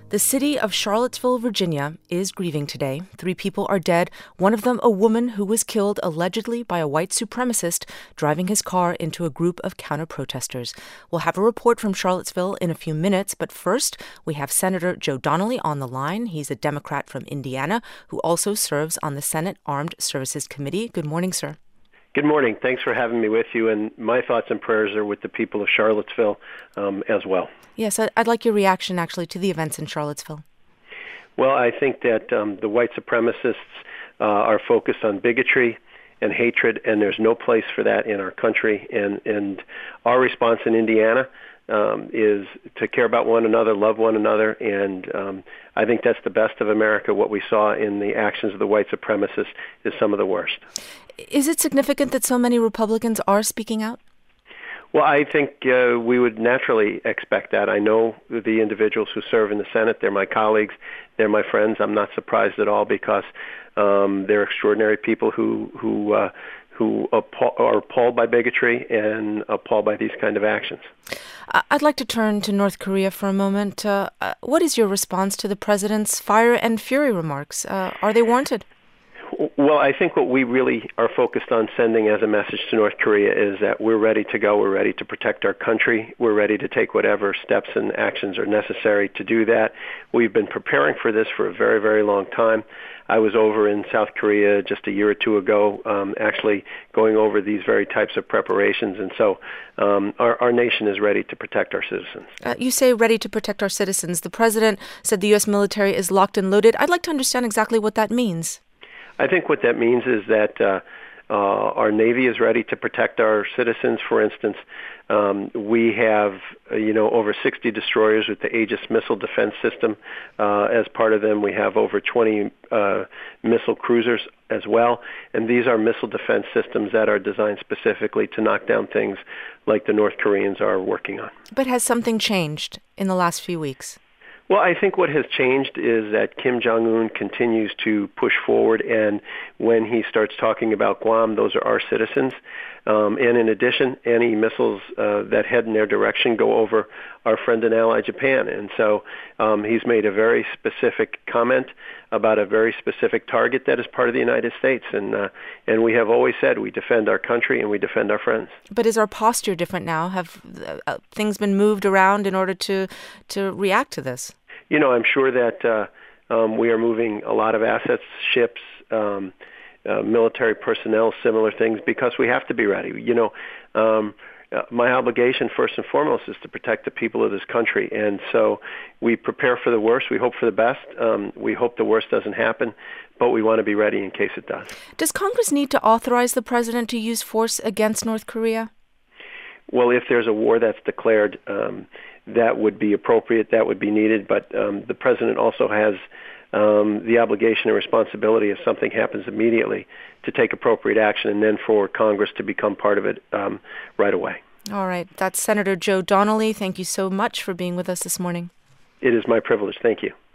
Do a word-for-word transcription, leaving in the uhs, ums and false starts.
The city of Charlottesville, Virginia, is grieving today. Three people are dead, one of them a woman who was killed allegedly by a white supremacist driving his car into a group of counter-protesters. We'll have a report from Charlottesville in a few minutes, but first, we have Senator Joe Donnelly on the line. He's a Democrat from Indiana who also serves on the Senate Armed Services Committee. Good morning, sir. Good morning. Thanks for having me with you, and my thoughts and prayers are with the people of Charlottesville um, as well. Yes, I'd like your reaction, actually, to the events in Charlottesville. Well, I think that um, the white supremacists uh, are focused on bigotry and hatred, and there's no place for that in our country. And, and our response in Indiana um, is to care about one another, love one another, and um, I think that's the best of America. What we saw in the actions of the white supremacists is some of the worst. Is it significant that so many Republicans are speaking out? Well, I think uh, we would naturally expect that. I know the individuals who serve in the Senate. They're my colleagues. They're my friends. I'm not surprised at all because um, they're extraordinary people who who uh, who appall- are appalled by bigotry and appalled by these kind of actions. I'd like to turn to North Korea for a moment. Uh, what is your response to the president's fire and fury remarks? Uh, are they warranted? Well, I think what we really are focused on sending as a message to North Korea is that we're ready to go. We're ready to protect our country. We're ready to take whatever steps and actions are necessary to do that. We've been preparing for this for a very, very long time. I was over in South Korea just a year or two ago, um, actually going over these very types of preparations. And so um, our, our nation is ready to protect our citizens. Uh, you say ready to protect our citizens. The president said the U S military is locked and loaded. I'd like to understand exactly what that means. I think what that means is that uh, uh, our Navy is ready to protect our citizens. For instance, um, we have, uh, you know, over sixty destroyers with the Aegis missile defense system. Uh, as part of them, we have over twenty uh, missile cruisers as well. And these are missile defense systems that are designed specifically to knock down things like the North Koreans are working on. But has something changed in the last few weeks? Well, I think what has changed is that Kim Jong-un continues to push forward, and when he starts talking about Guam, those are our citizens. Um, and in addition, any missiles uh, that head in their direction go over our friend and ally Japan. And so um, he's made a very specific comment about a very specific target that is part of the United States. And uh, and we have always said we defend our country and we defend our friends. But is our posture different now? Have uh, things been moved around in order to, to react to this? You know, I'm sure that uh, um, we are moving a lot of assets, ships, um, uh, military personnel, similar things, because we have to be ready. You know, um, uh, my obligation first and foremost is to protect the people of this country. And so we prepare for the worst. We hope for the best. Um, we hope the worst doesn't happen, but we want to be ready in case it does. Does Congress need to authorize the president to use force against North Korea? Well, if there's a war that's declared, um, that would be appropriate, that would be needed, but um, the president also has um, the obligation and responsibility if something happens immediately to take appropriate action and then for Congress to become part of it um, right away. All right. That's Senator Joe Donnelly. Thank you so much for being with us this morning. It is my privilege. Thank you.